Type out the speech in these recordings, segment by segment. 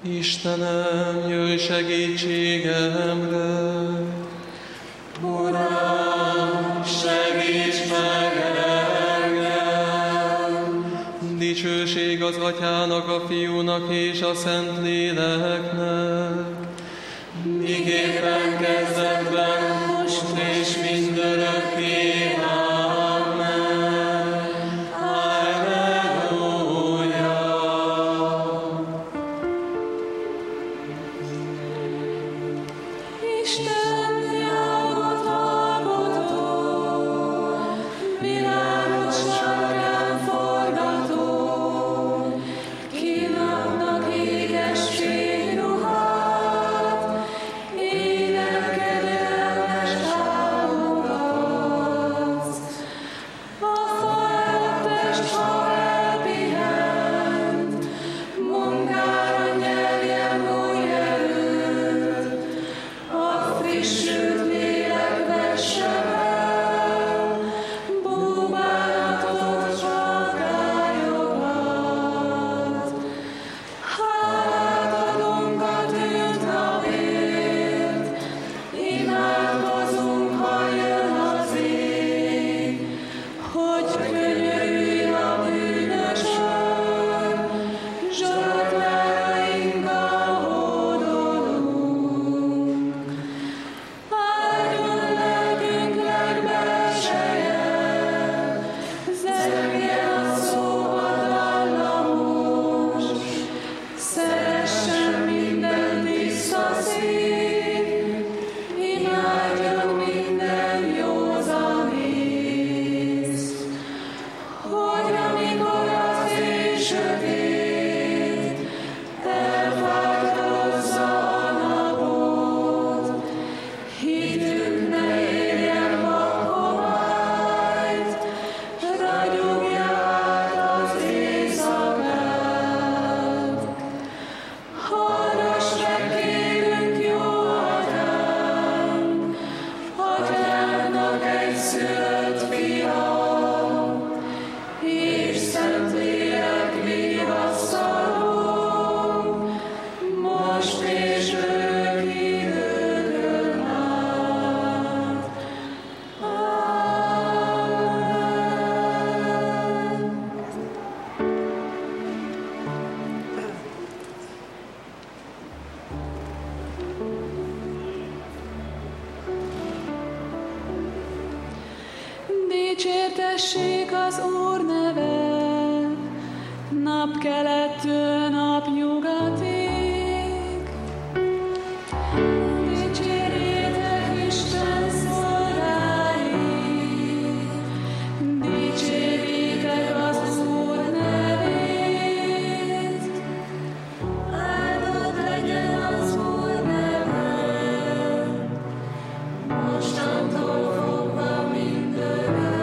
Istenem, jöjj segítségemre! Uram, segíts meg engem! Dicsőség az Atyának, a Fiúnak és a Szentléleknek, miképpen kezdetben, most és mindörökké. Amen. Halleluja! Isten nyelvot hallgató, világosságán forgató, kínálnak éges fényruhát, énekedelmes álmokat. A fáradtest, ha elpihent, munkára nyerjen új erőt, a frissült lélek vesse fel, búbálatot csapkályokat. Hálát adunk a tűnt napért, imádkozunk, ha jön az ég, hogy könyörülj a bűnösön, zsoltárainkgal hódolunk. Áldjon lelkünk legbelseje, zengjen a szó a dallamos, szeressen minden tiszta szív, imádjon minden józan ész. Hogy amikor az éj sötét elfájdozza a napot, hitünk ne érjen vakkományt, ragyogja át az éjszakát. Hallgass meg, kérünk, jó Atyánk, Atyának egyszülött fia, és Szentlélek vigasztaló, most és örök időkön át. Amen. Dicsértessék az Úr neve, napkelettől napnyugatig. Dicsérjétek Isten szolgái, dicsérjétek az Úr nevét. Áldott legyen az Úr neve, mostantól fogva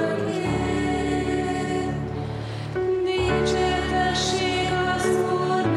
mindörökké. Dicsértessék az Úr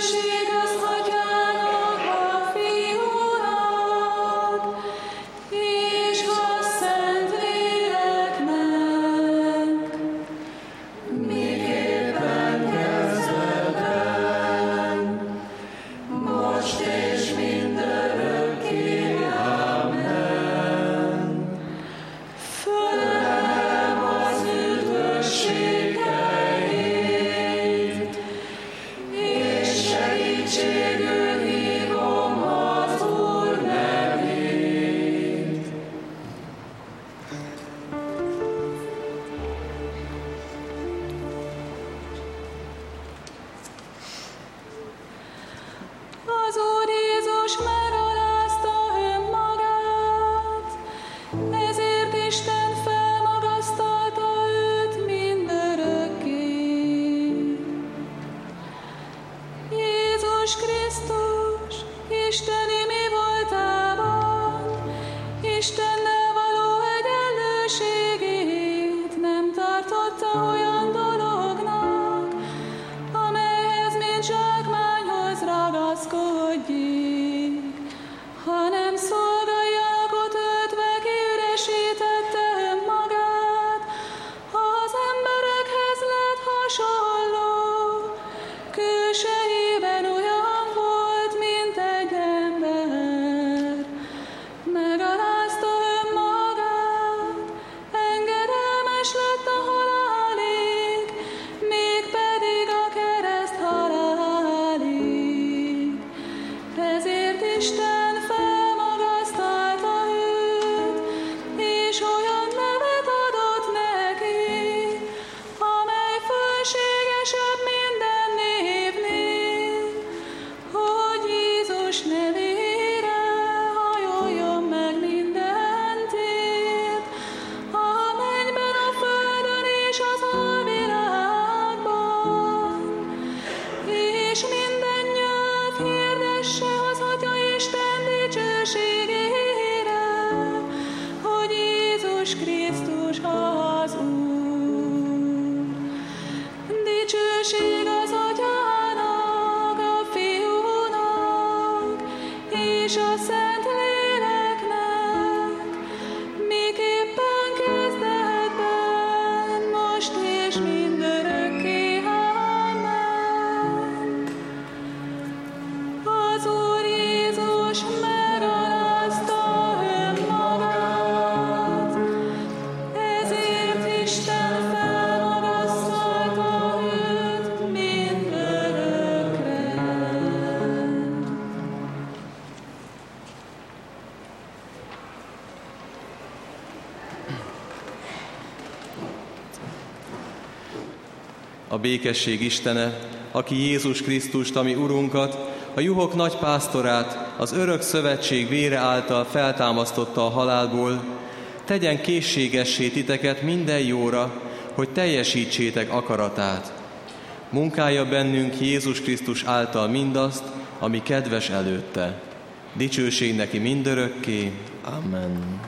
A békesség Istene, aki Jézus Krisztust, a mi Urunkat, a juhok nagy pásztorát, az örök szövetség vére által feltámasztotta a halálból, tegyen készségessé titeket minden jóra, hogy teljesítsétek akaratát. Munkálja bennünk Jézus Krisztus által mindazt, ami kedves előtte. Dicsőség neki mindörökké. Amen.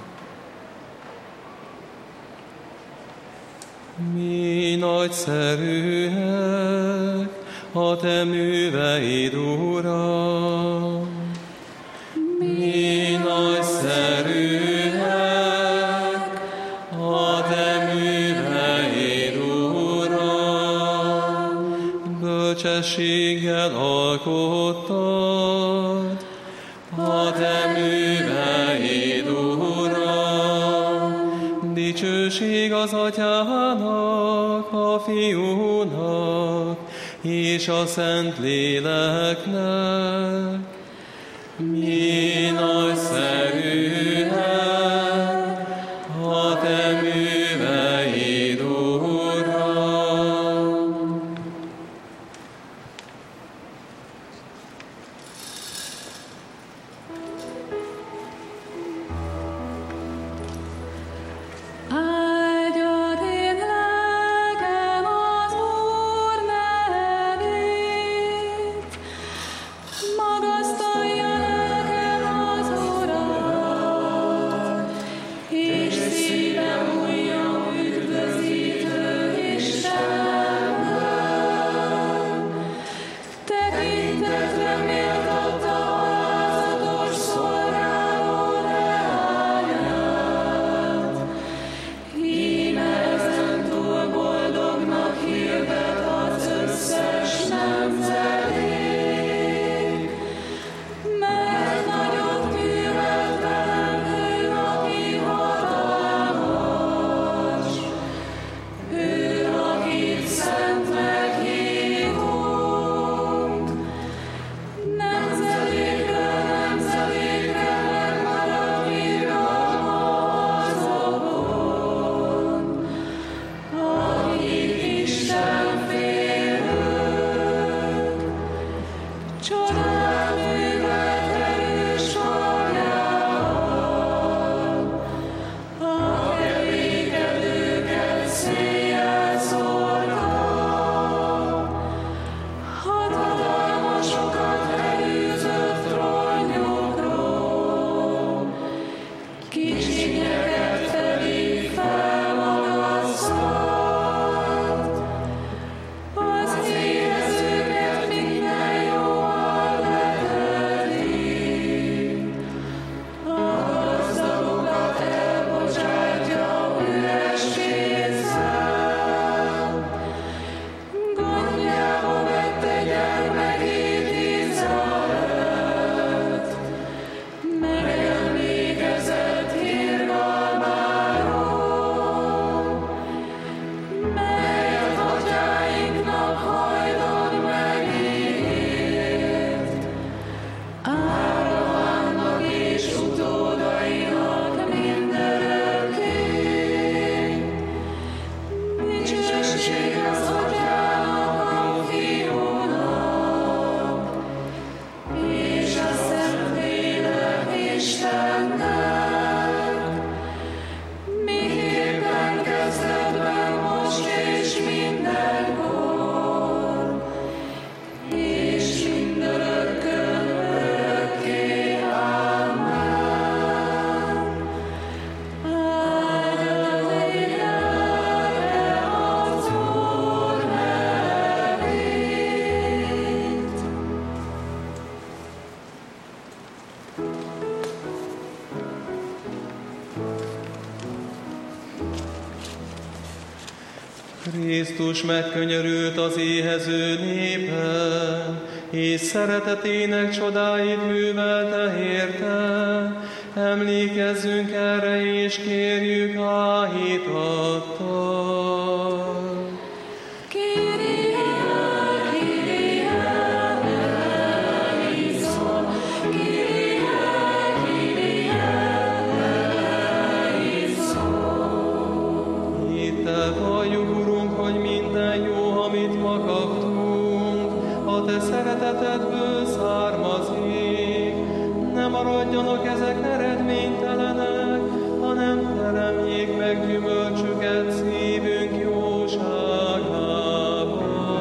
Mi nagyszerűek a te műveid, Uram! Mi nagyszerűek a te műveid, Uram! Bölcsességgel alkottad a te műveid, Uram! Dicsőség az Atyának, a Fiúnak és a Szentléleknek. Mi nagyszerűek a te műveid, Uram! Áldjad én lelkem az Úr nevét, magasztalja lelkem az Urat. Krisztus megkönyörült az éhező népen, és szeretetének csodáit művelte érte. Emlékezzünk erre, és kérjük áhítattal. Szeretetedből származik, ne maradjanak ezek eredménytelenek, hanem teremjék meg gyümölcsüket szívünk jóságában.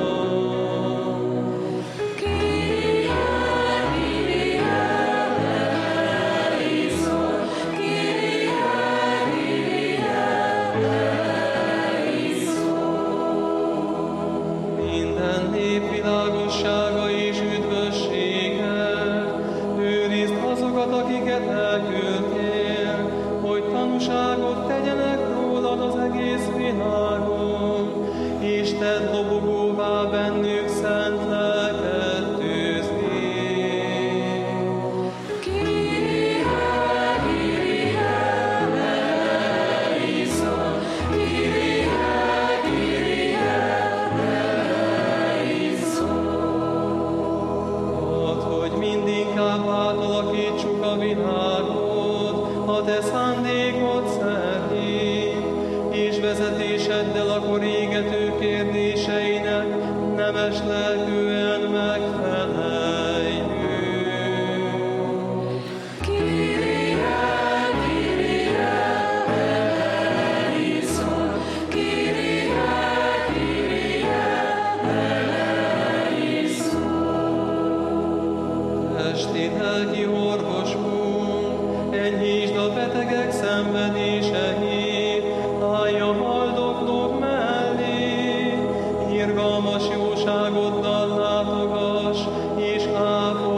Minden nép világossága és üdvössége, őrizd azokat, akiket elküldtél, hogy tanúságot tegyenek rólad az egész világon, és tedd lobogóvá bennük szent lelket tűznél. Átalakítsuk a világot a te szándékod szerint, és vezetéseddel akkor égető kérdéseinek nemes lelkűen megfeleljünk. Lelki orvosunk, enyhítsd a betegek szenvedéseit, állj a haldoklók mellé, irgalmas jóságoddal látogass, és ápolj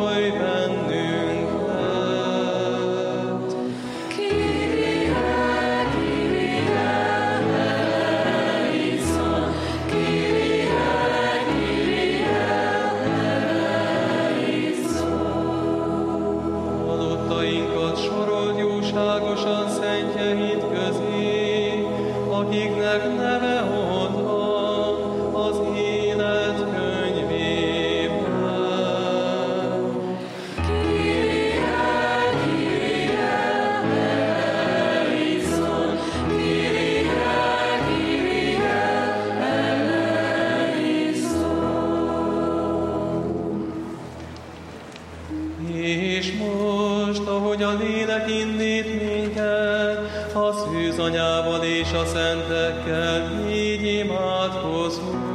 a lélek indít minket, a szűz anyával és a szentekkel, így imádkozunk.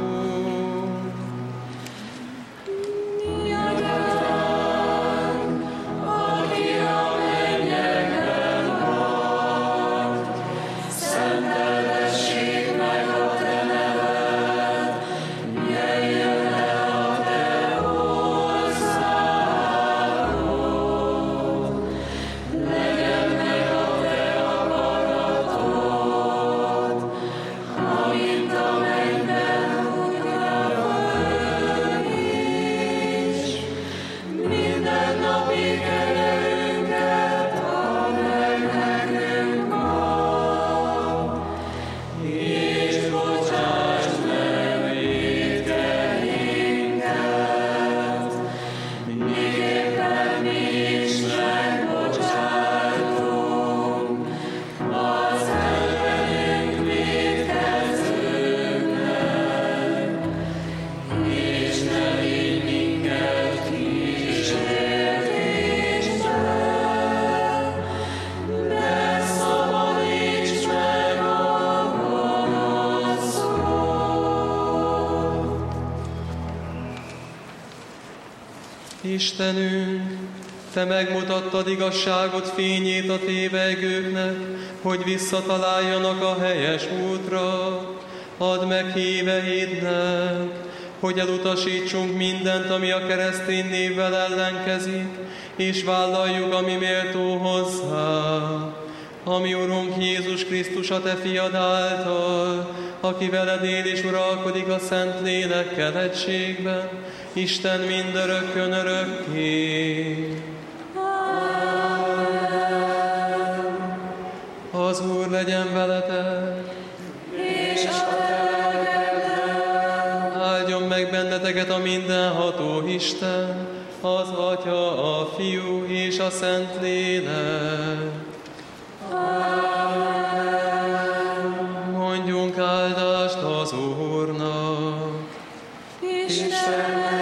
Istenünk, Te megmutattad igazságod fényét a tévegőknek, hogy visszataláljanak a helyes útra. Add meg híveidnek, hogy elutasítsunk mindent, ami a keresztény névvel ellenkezik, és vállaljuk, ami méltó hozzá. Ami Urunk Jézus Krisztus a Te fiad által, aki veled él és uralkodik a Szent Lélekkel egységben, Isten mindörökkön örökké. Az Úr legyen veletek, és a te lelkeddel. áldjon meg benneteket a mindenható Isten, az Atya, a Fiú és a Szent Lélek. Mondjunk áldást az Úrnak. Istennek